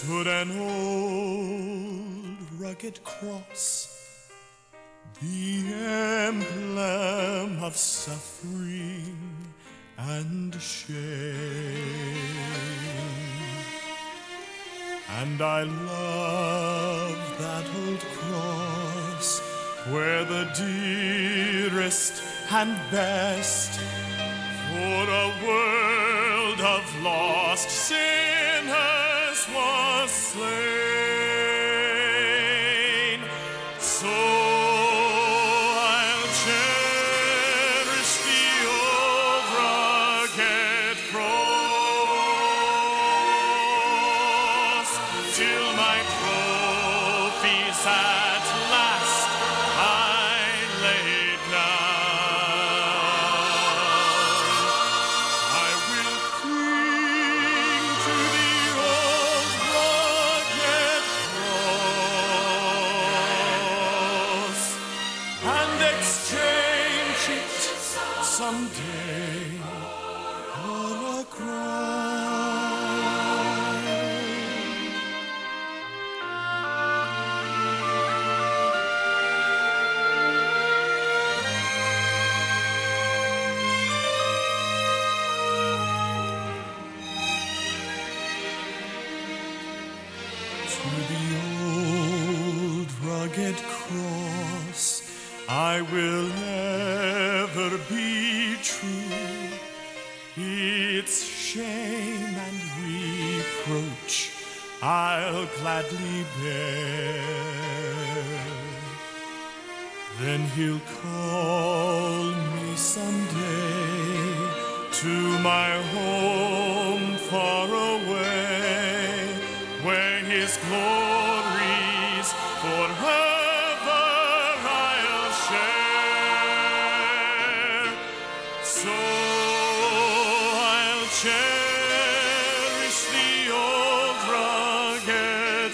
stood an old rugged cross, the emblem of suffering and shame. And I love that old cross where the dearest and best for a world of lost sinners was slain. So I'll cherish the old rugged cross till my trophies at last I laid down. I will cling to the old rugged cross and exchange it someday for a crown. To the old rugged cross I will ever be true. Its shame and reproach I'll gladly bear. Then he'll call me someday to my home far away, where his glories forever I'll share. So I'll cherish the old rugged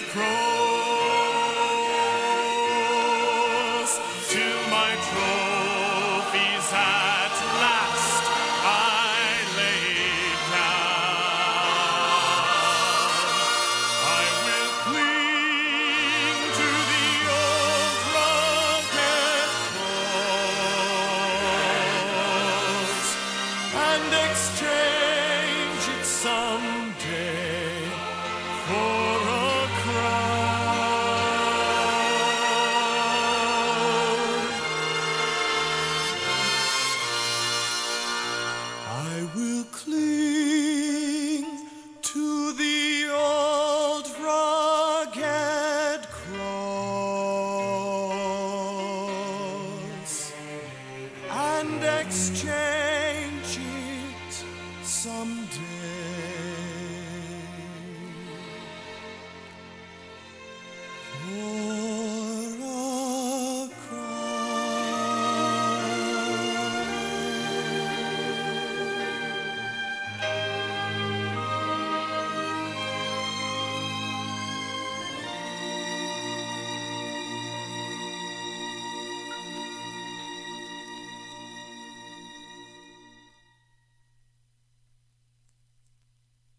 cross till my trophies at last I laid down. I will cling to the old rugged cross and exchange it someday for a crown. I will cling to the old rugged cross and exchange it someday